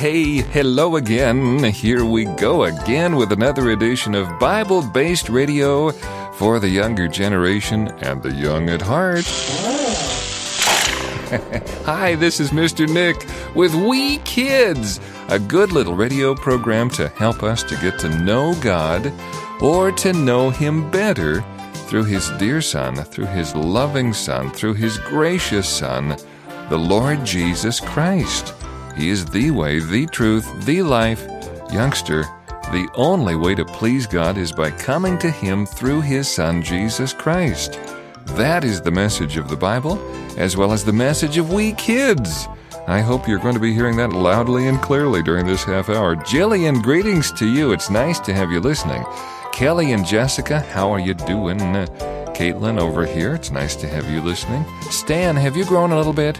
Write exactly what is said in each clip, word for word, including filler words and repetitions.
hey, hello again. Here we go again with another edition of Bible-based radio for the younger generation and the young at heart. Hi, this is Mister Nick with We Kids, a good little radio program to help us to get to know God or to know Him better through His dear Son, through His loving Son, through His gracious Son, the Lord Jesus Christ. He is the way, the truth, the life. Youngster, the only way to please God is by coming to Him through His Son, Jesus Christ. That is the message of the Bible, as well as the message of We Kids. I hope you're going to be hearing that loudly and clearly during this half hour. Jillian, greetings to you. It's nice to have you listening. Kelly and Jessica, how are you doing? Uh, Caitlin over here, it's nice to have you listening. Stan, have you grown a little bit?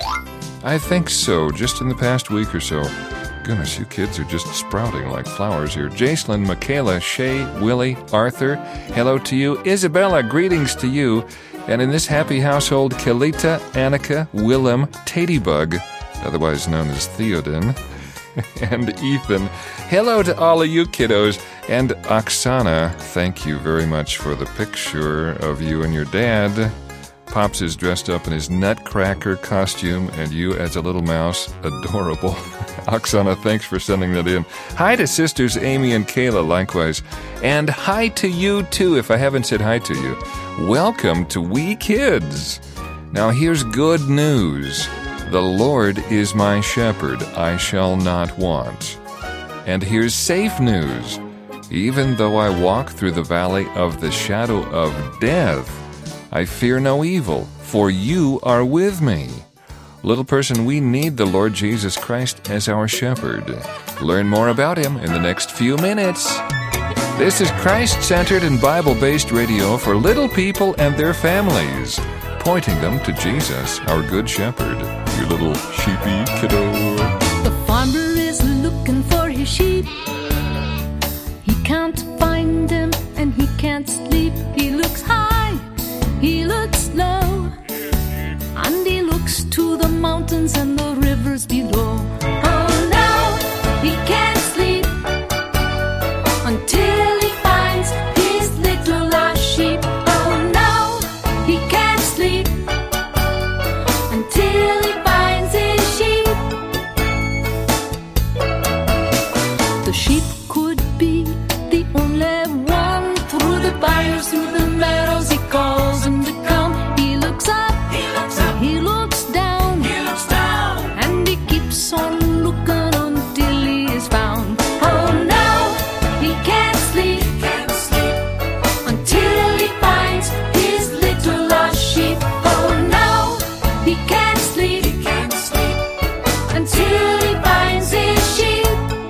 I think so, just in the past week or so. Goodness, you kids are just sprouting like flowers here. Jacelyn, Michaela, Shay, Willie, Arthur, hello to you. Isabella, greetings to you. And in this happy household, Kalita, Annika, Willem, Tatybug, otherwise known as Theoden, and Ethan. Hello to all of you kiddos. And Oksana, thank you very much for the picture of you and your dad. Pops is dressed up in his nutcracker costume, and you as a little mouse. Adorable. Oksana, thanks for sending that in. Hi to sisters Amy and Kayla, likewise. And hi to you, too, if I haven't said hi to you. Welcome to We Kids. Now, here's good news. The Lord is my shepherd. I shall not want. And here's safe news. Even though I walk through the valley of the shadow of death, I fear no evil, for you are with me. Little person, we need the Lord Jesus Christ as our shepherd. Learn more about Him in the next few minutes. This is Christ-centered and Bible-based radio for little people and their families, pointing them to Jesus, our good shepherd. You little sheepy kiddo. The farmer is looking for his sheep. He can't find them and he can't sleep. He looks high, he looks low, and he looks to the mountains and the rivers below. Oh no, he can't sleep until he finds his little lost sheep. Oh no, he can't sleep until he finds his sheep. The sheep could be the only one. Through the byres, through the meadows, he calls him to come. He looks up, he looks up, he looks down, he looks down, and he keeps on looking until he is found. Oh no, he can't sleep, he can't sleep until he finds his little lost sheep. Oh no, he can't sleep, he can't sleep until he finds his sheep.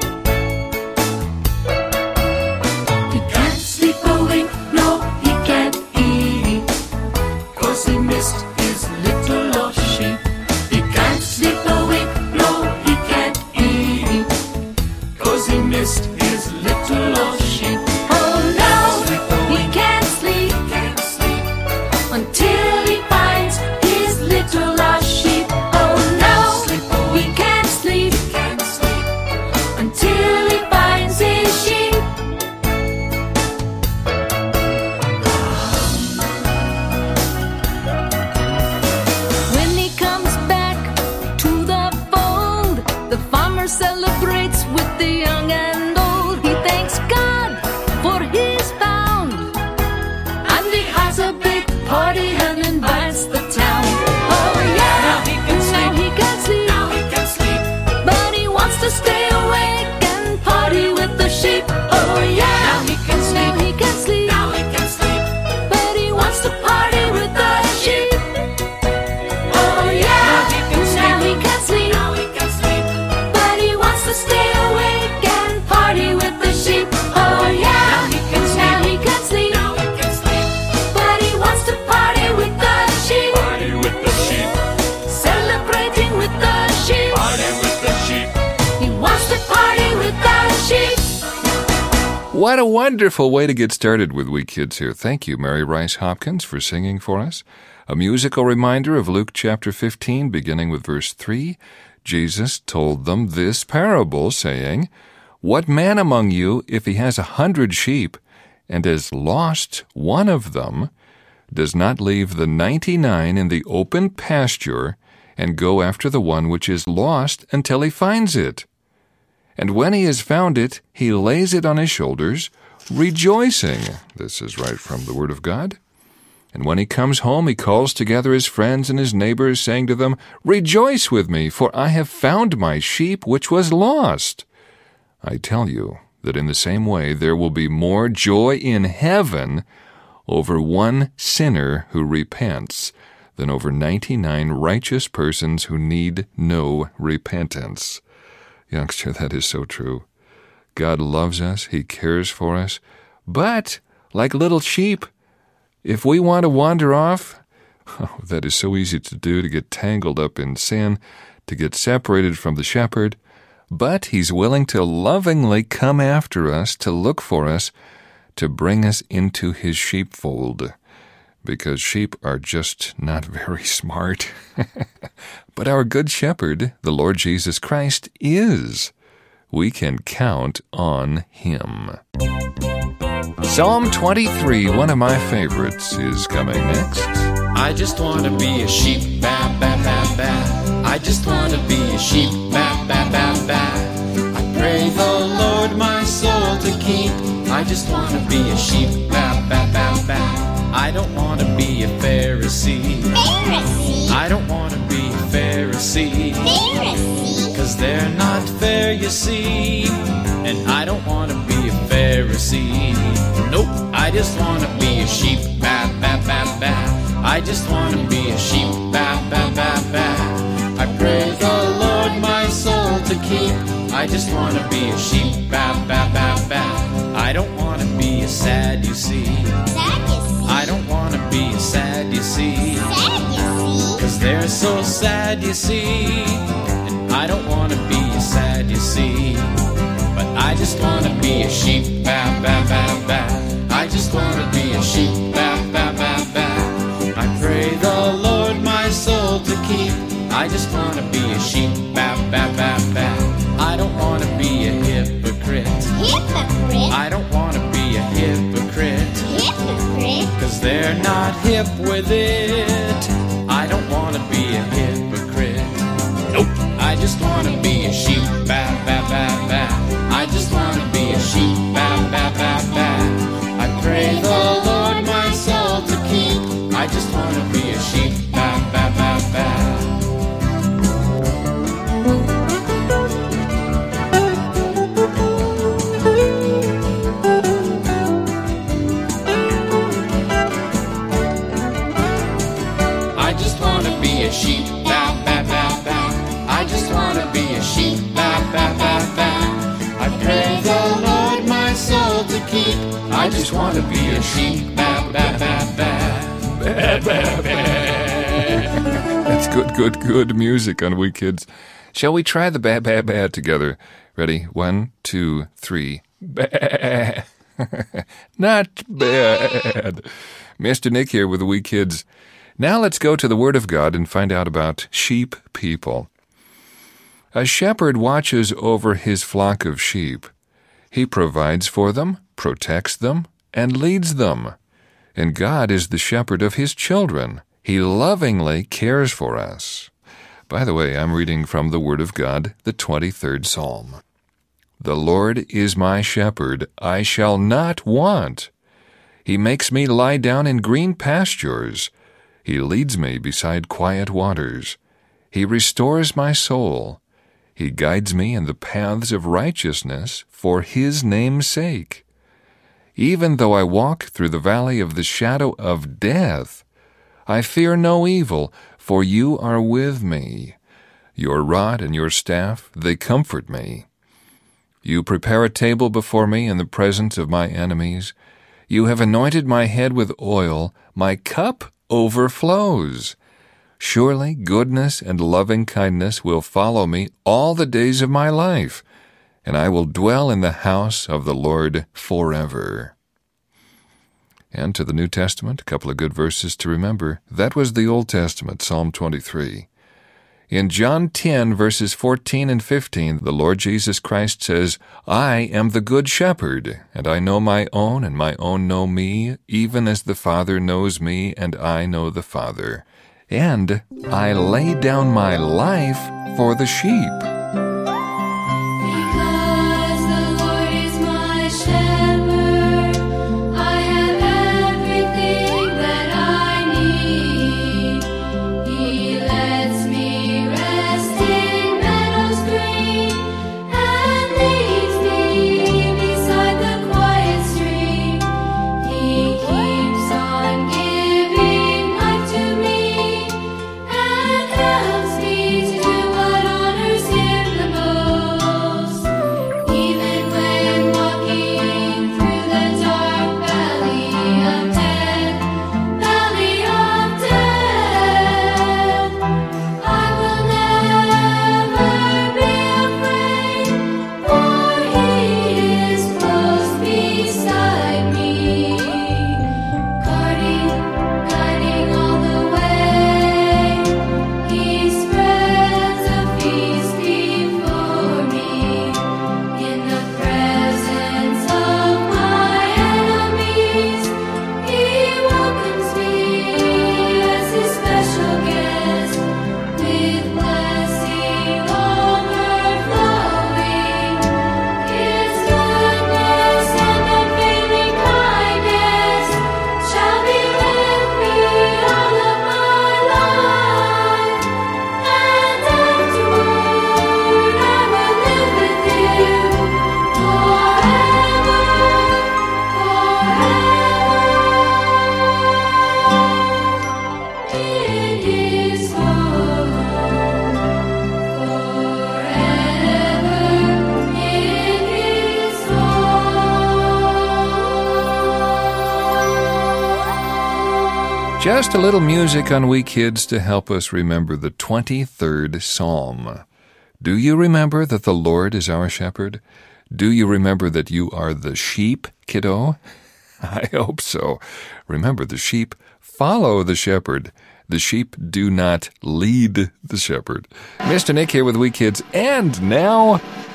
He can't sleep awake, no, he can't eat, 'cause he missed his little lost sheep. He can't sleep awake, no, he can't eat, 'cause he missed his little lost sheep. Oh no, he can't sleep, can't sleep until he finds his little lost sheep. Oh no, he can't sleep, can't sleep until he finds his sheep. When he comes back to the fold, the farmer celebrates with the young and old. He thanks God for his found, and he has a big party and invites the town. Oh yeah, now he can sleep, now he can sleep, now he can sleep, but he wants to stay awake and party with the sheep. Oh yeah, now he can sleep, now he can sleep, now he can sleep, but he wants to party with the sheep. Oh yeah, now he can sleep, now he can sleep, now he can sleep, but he wants to stay awake and party with the sheep. Oh yeah, now he can sleep, now he can sleep, now he can sleep, but he wants to party with the sheep. Party with the sheep. Celebrating with the sheep. Party with the sheep. He wants to party with the sheep. What a wonderful way to get started with We Kids here. Thank you, Mary Rice Hopkins, for singing for us. A musical reminder of Luke chapter fifteen, beginning with verse three. Jesus told them this parable, saying, "What man among you, if he has a hundred sheep, and has lost one of them, does not leave the ninety-nine in the open pasture, and go after the one which is lost until he finds it? And when he has found it, he lays it on his shoulders, rejoicing." This is right from the Word of God. "And when he comes home, he calls together his friends and his neighbors, saying to them, 'Rejoice with me, for I have found my sheep which was lost.' I tell you that in the same way there will be more joy in heaven over one sinner who repents than over ninety-nine righteous persons who need no repentance." Youngster, that is so true. God loves us, He cares for us, but like little sheep, if we want to wander off, oh, that is so easy to do, to get tangled up in sin, to get separated from the shepherd. But He's willing to lovingly come after us, to look for us, to bring us into His sheepfold, because sheep are just not very smart. But our good shepherd, the Lord Jesus Christ, is. We can count on Him. Psalm twenty-three, one of my favorites, is coming next. I just want to be a sheep, ba, ba, ba, ba. I just want to be a sheep, ba, ba, ba, ba. I pray the Lord my soul to keep. I just want to be a sheep, ba, ba, ba, ba. I don't want to be a Pharisee. Pharisee. I don't want to be a Pharisee. Pharisee. Cause they're not fair, you see. And I don't want to be a Pharisee. Nope, I just want to be a sheep, ba, ba, ba, ba. I just want to be a sheep, ba, ba, ba, ba. I pray the Lord my soul to keep. I just want to be a sheep, ba, ba, ba, ba. I don't want to be a Sadducee. Sadducee. I don't want to be a Sadducee. Sadducee. Cause they're so sad, you see. And I don't want to be a Sadducee. But I just want to be a sheep, ba, ba, ba, ba. I just want to be a sheep, ba, ba, ba, ba. I pray the Lord my soul to keep. I just want to be a sheep, ba, ba, ba, ba. I don't want to be a hypocrite. Hypocrite. I don't want to be a hypocrite. Hypocrite. Cause they're not hip with it. I don't want to be a hypocrite. Nope. I just want to be a sheep, ba, ba, ba, ba. I just want to be a sheep, ba, ba, ba, ba. I pray the Lord my soul to keep. I just want to be a sheep, ba, ba, ba, ba. I just want to be a sheep, ba, ba, ba, ba. I just want to be a sheep, ba, ba, ba, ba. I pray the Lord my soul to keep. I just want to be a sheep, ba, ba, ba, ba. Ba, ba, ba. That's good, good, good music on We Kids. Shall we try the ba, ba, ba together? Ready? One, two, three. Ba. Not bad. Mister Nick here with the We Kids. Now let's go to the Word of God and find out about sheep people. A shepherd watches over his flock of sheep. He provides for them, protects them, and leads them. And God is the shepherd of His children. He lovingly cares for us. By the way, I'm reading from the Word of God, the twenty-third Psalm. The Lord is my shepherd, I shall not want. He makes me lie down in green pastures. He leads me beside quiet waters. He restores my soul. He guides me in the paths of righteousness for His name's sake. Even though I walk through the valley of the shadow of death, I fear no evil, for You are with me. Your rod and Your staff, they comfort me. You prepare a table before me in the presence of my enemies. You have anointed my head with oil. My cup overflows. Surely goodness and loving kindness will follow me all the days of my life, and I will dwell in the house of the Lord forever. And to the New Testament, a couple of good verses to remember. That was the Old Testament, Psalm twenty-three. In John ten, verses fourteen and fifteen, the Lord Jesus Christ says, I am the good shepherd, and I know my own, and my own know me, even as the Father knows me, and I know the Father. And I lay down my life for the sheep. Because the Lord is my shepherd, I have everything that I need. He lets me rest in meadows green and leads me beside the quiet stream. He keeps on giving life to me and helps me to do what honors Him the most. Even when walking through the dark valley of death, valley of death, I will never be afraid, for He is close beside me, guarding, guiding all the way. He spreads a feast before me in the presence of my enemies. He welcomes me as His special guest with blessing overflowing. His goodness and unfailing kindness shall be with me all of my life, and afterward I will live with Him forever, forever in His home, forever in His home. Just a little music on We Kids to help us remember the twenty-third Psalm. Do you remember that the Lord is our shepherd? Do you remember that you are the sheep, kiddo? I hope so. Remember, the sheep follow the shepherd. The sheep do not lead the shepherd. Mister Nick here with We Kids, and now...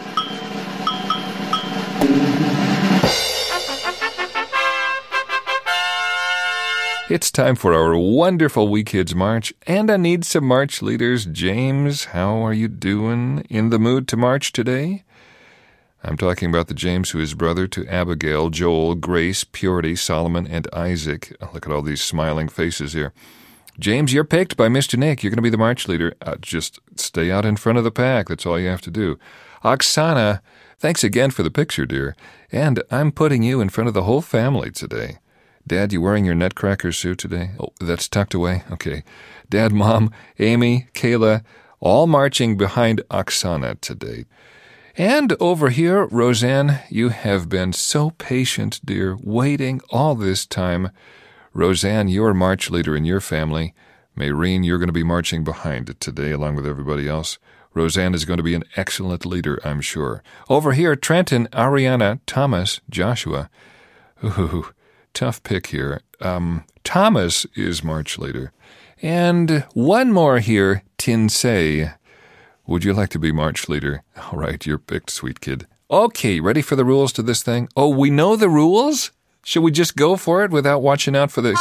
It's time for our wonderful We Kids March, and I need some March leaders. James, how are you doing? In the mood to march today? I'm talking about the James who is brother to Abigail, Joel, Grace, Purity, Solomon, and Isaac. Oh, look at all these smiling faces here. James, you're picked by Mister Nick. You're going to be the march leader. Uh, just stay out in front of the pack. That's all you have to do. Oksana, thanks again for the picture, dear. And I'm putting you in front of the whole family today. Dad, you wearing your Nutcracker suit today? Oh, that's tucked away? Okay. Dad, Mom, Amy, Kayla, all marching behind Oksana today. And over here, Roseanne, you have been so patient, dear, waiting all this time. Roseanne, you're march leader in your family. Maureen, you're going to be marching behind it today along with everybody else. Roseanne is going to be an excellent leader, I'm sure. Over here, Trenton, Ariana, Thomas, Joshua. Ooh, tough pick here. Um, Thomas is march leader. And one more here, Tinsei. Would you like to be march leader? All right, you're picked, sweet kid. Okay, ready for the rules to this thing? Oh, we know the rules? Should we just go for it without watching out for the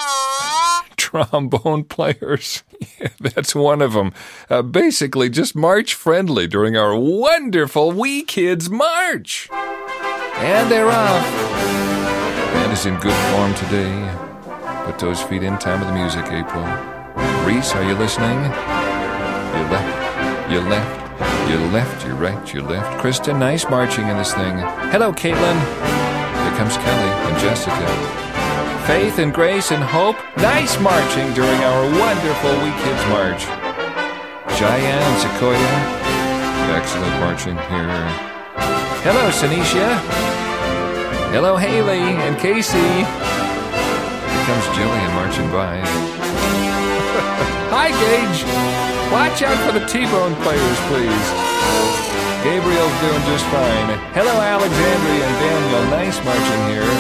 trombone players? Yeah, that's one of them. Uh, basically, just march friendly during our wonderful We Kids March. And they're off. Band is in good form today. Put those feet in time with the music, April. Reese, are you listening? You left, you left, you left, you're right, you left. Kristen, nice marching in this thing. Hello, Caitlin. Here comes Kelly and Jessica. Faith and Grace and Hope, nice marching during our wonderful We Kids March. Cheyenne and Sequoia, excellent marching here. Hello, Sinetia. Hello, Haley and Casey. Here comes Jillian marching by. Hi, Gage. Watch out for the T-bone players, please. Gabriel's doing just fine. Hello, Alexandria and Daniel. Nice marching here.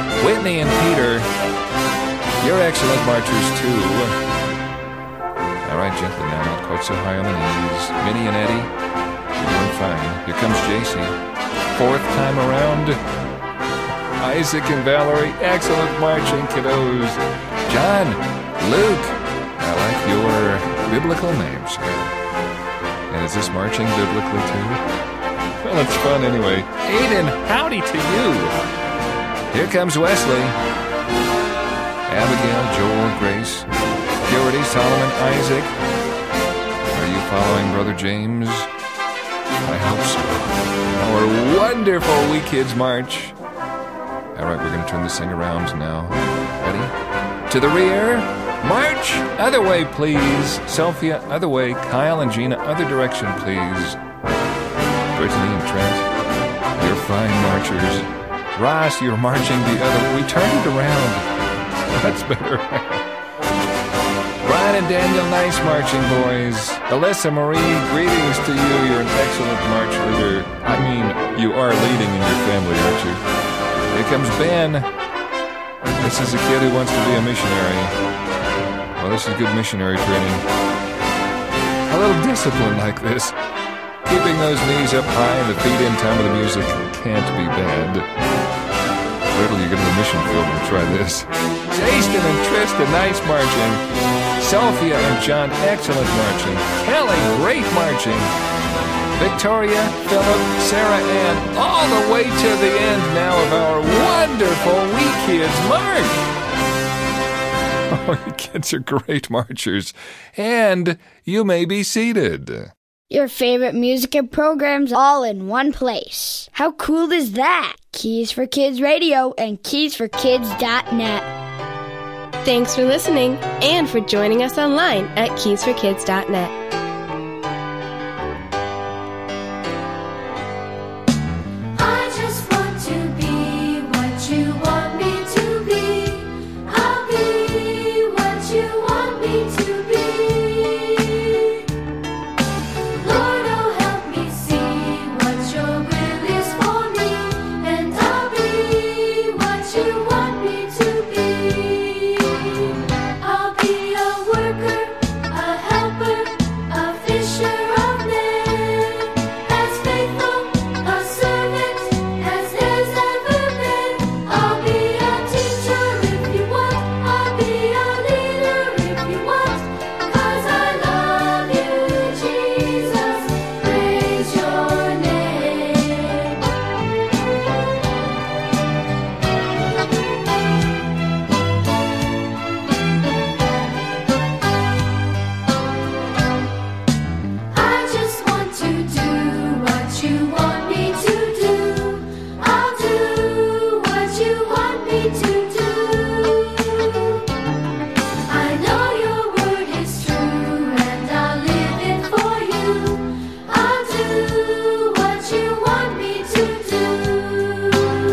Whitney and Peter, you're excellent marchers, too. All right, gently now, not quite so high on the knees. Minnie and Eddie, you're doing fine. Here comes J C. Fourth time around. Isaac and Valerie, excellent marching, kiddos. John, Luke, I like your biblical names here. And is this marching biblically too? Well, it's fun anyway. Aiden, howdy to you. Here comes Wesley. Abigail, Joel, Grace, Purity, Solomon, Isaac. Are you following Brother James? I hope so. Our wonderful We Kids March. All right, we're going to turn this thing around now. Ready? To the rear. March. Other way, please. Sophia, other way. Kyle and Gina, other direction, please. Brittany and Trent, you're fine marchers. Ross, you're marching the other. We turned it around. That's better. Brian and Daniel, nice marching, boys. Alyssa Marie, greetings to you. You're an excellent march leader. I mean, you are leading in your family, aren't you? Here comes Ben. This is a kid who wants to be a missionary. Well, this is good missionary training. A little discipline like this. Keeping those knees up high and the feet in time with the music can't be bad. Wait till you get to the mission field and try this. Jason and Tristan, nice marching. Sophia and John, excellent marching. Kelly, great marching. Victoria, Philip, Sarah Ann, all the way to the end now of our wonderful We Kids March. Oh, you kids are great marchers. And you may be seated. Your favorite music and programs all in one place. How cool is that? Keys for Kids Radio and keys for kids dot net. Thanks for listening and for joining us online at keys for kids dot net. I just want to be what you want me to be. I'll be what you want me to be. Lord, oh, help me see what your will is for me, and I'll be what you want me to be. I'll be a worker, a helper, a fisher of men, as faithful a servant as there's ever been. I'll be a teacher if you want, I'll be a leader if you want, 'cause I love you, Jesus, praise your name. I just want to do what you want me to do. I'll do what you want me to do. I know your word is true and I'll live it for you. I'll do what you want me to do.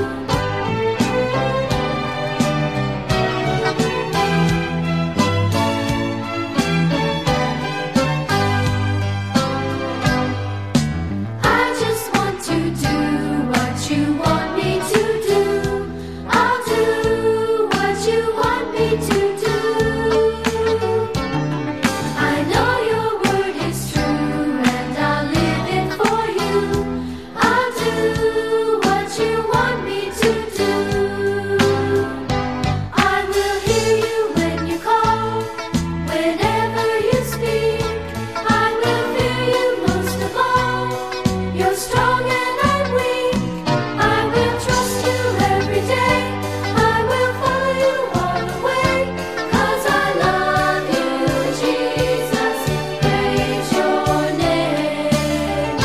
I just want to do what you want me to do. I'll do what you want me to do. I know your word is true and I'll live it for you. I'll do what you want me to do. I will hear you when you call, whenever you speak. I will fear you most of all. You're strong and I'm weak. I will trust you every day. I will follow you all the way, 'cause I love you, Jesus, praise your name.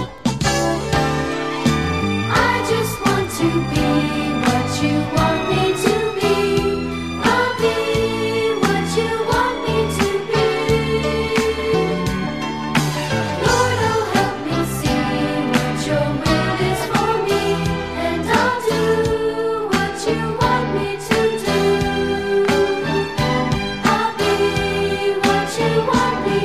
I just want to be what you want me to be. I'll be what you want me to be. Lord, oh, help me see what your will is for me, and I'll do what you want me to do. I'll be what you want me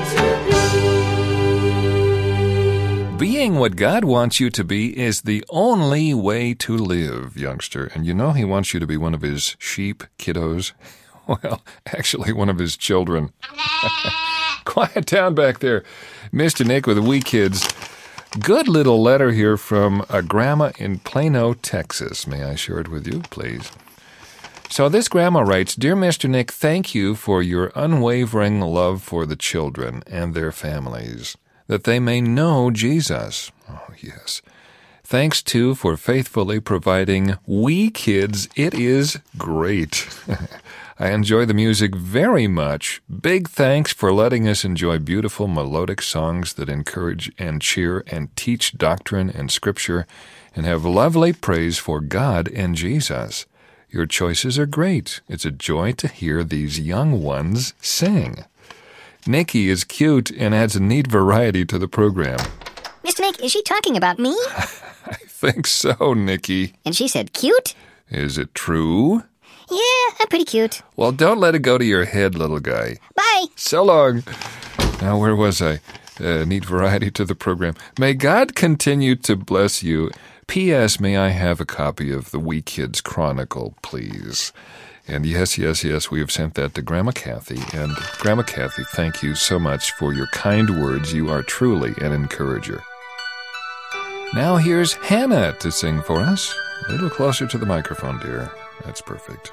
to be. Being what God wants you to be is the only way to live, youngster. And you know he wants you to be one of his sheep, kiddos. Well, actually one of his children. quiet down back there. Mister Nick with the Wee Kids. Good little letter here from a grandma in Plano, Texas. May I share it with you, please? So this grandma writes, Dear Mister Nick, thank you for your unwavering love for the children and their families, that they may know Jesus. Oh, yes. Thanks, too, for faithfully providing Wee Kids. It is great. I enjoy the music very much. Big thanks for letting us enjoy beautiful melodic songs that encourage and cheer and teach doctrine and scripture and have lovely praise for God and Jesus. Your choices are great. It's a joy to hear these young ones sing. Nikki is cute and adds a neat variety to the program. Mister Nick, is she talking about me? I think so, Nikki. And she said cute? Is it true? Yeah, I'm pretty cute. Well, don't let it go to your head, little guy. Bye. So long. Now, where was I? Uh, neat variety to the program. May God continue to bless you. P S. May I have a copy of the Wee Kids Chronicle, please? And yes, yes, yes, we have sent that to Grandma Kathy. And Grandma Kathy, thank you so much for your kind words. You are truly an encourager. Now here's Hannah to sing for us. A little closer to the microphone, dear. That's perfect.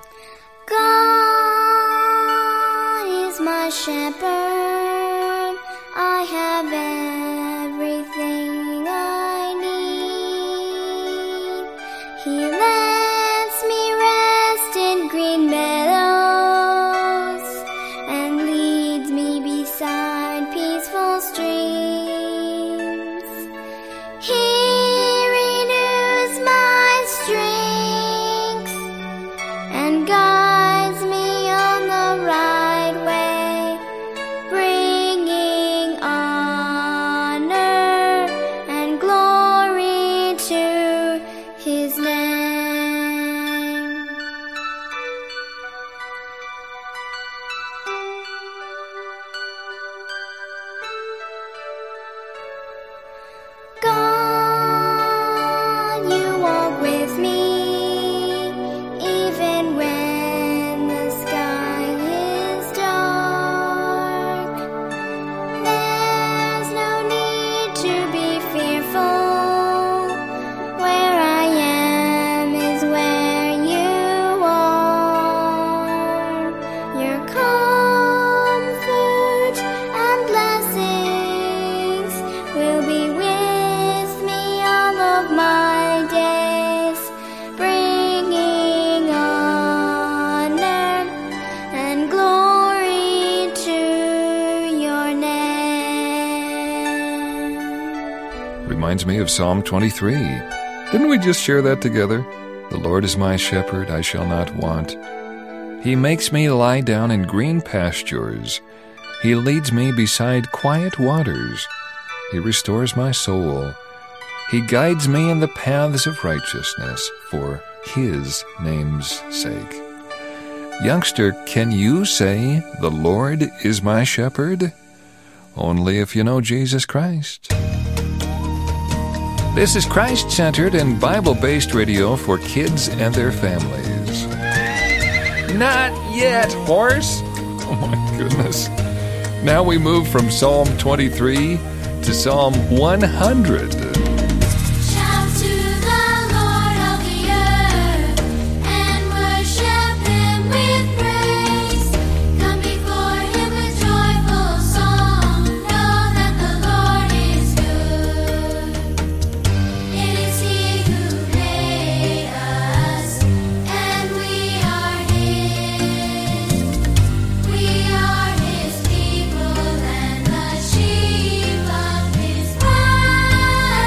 God is my shepherd. I have everything I need. He lets me rest in green meadows and leads me beside peaceful streams. He renews my strength and guides me on the right way, bringing honor and glory to His name. God, you walk with me, even when the sky is dark. There's no need to be fearful. Where I am is where you are. Your comfort and blessings will be with me all of my days, bringing honor and glory to your name. Reminds me of Psalm twenty-three. Didn't we just share that together? The Lord is my shepherd, I shall not want. He makes me lie down in green pastures. He leads me beside quiet waters. He restores my soul. He guides me in the paths of righteousness for His name's sake. Youngster, can you say, the Lord is my shepherd? Only if you know Jesus Christ. This is Christ-centered and Bible-based radio for kids and their families. Not yet, horse! Oh my goodness. Now we move from Psalm twenty-three to Psalm one hundred. Shout to the Lord of the earth and worship Him with praise. Come before Him with joyful song. Know that the Lord is good. It is He who made us, and we are His. We are His people and the sheep of His pasture.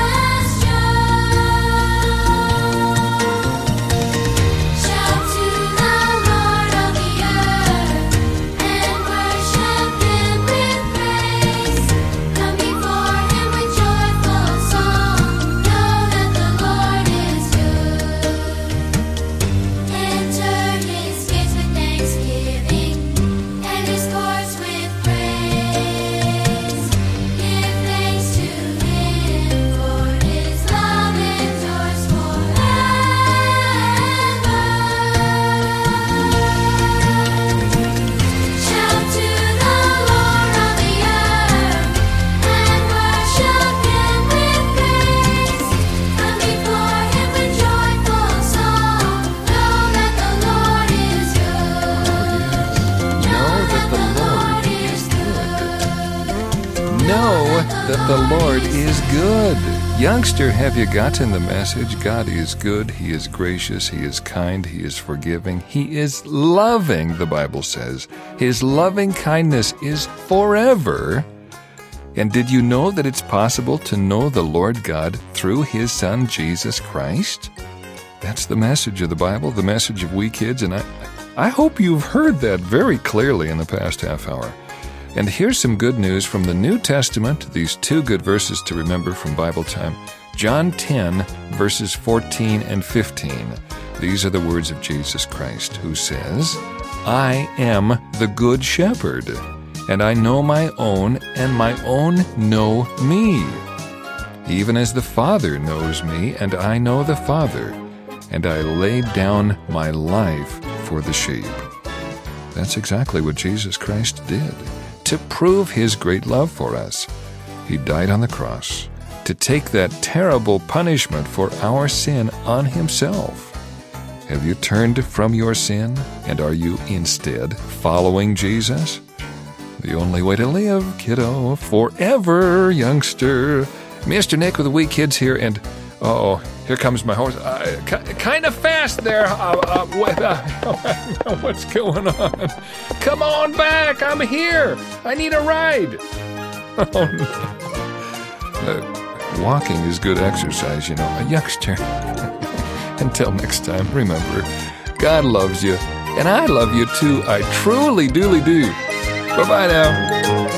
that the Lord is good. Youngster, have you gotten the message? God is good. He is gracious. He is kind. He is forgiving. He is loving, the Bible says. His loving kindness is forever. And did you know that it's possible to know the Lord God through His Son, Jesus Christ? That's the message of the Bible, the message of We Kids, and I, I hope you've heard that very clearly in the past half hour. And here's some good news from the New Testament, these two good verses to remember from Bible time. John ten, verses fourteen and fifteen. These are the words of Jesus Christ, who says, I am the good shepherd, and I know my own, and my own know me. Even as the Father knows me, and I know the Father, and I lay down my life for the sheep. That's exactly what Jesus Christ did. To prove His great love for us, He died on the cross to take that terrible punishment for our sin on Himself. Have you turned from your sin, and are you instead following Jesus? The only way to live, kiddo, forever, youngster. Mister Nick with the We Kids here, and uh-oh, here comes my horse. Uh, k- kind of fast there. Uh, uh, what, uh, what's going on? Come on back. I'm here. I need a ride. Oh, no. Uh, walking is good exercise, you know. A youngster. Until next time, remember, God loves you, and I love you too. I truly, duly do. Bye-bye now.